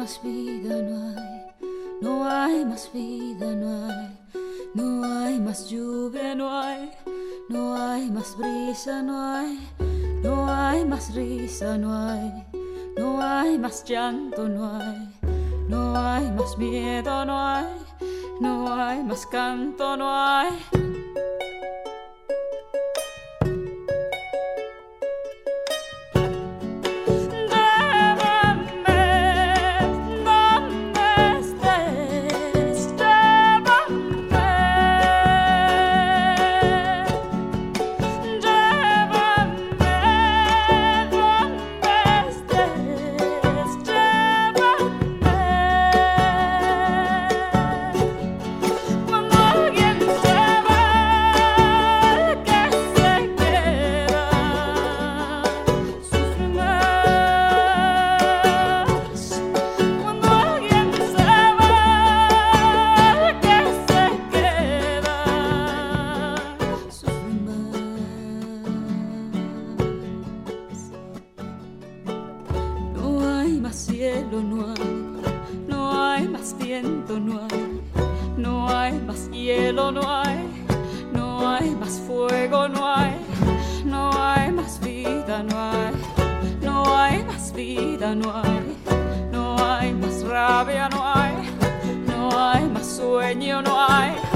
más vida, no hay más vida, no hay más lluvia, no hay más brisa, no hay más risa, no hay más llanto, no hay más miedo, no hay más canto, no hay. Cielo no hay más viento, no hay más hielo, no hay más fuego, no hay más vida, no hay más vida, no hay más rabia, no hay más sueño, no hay.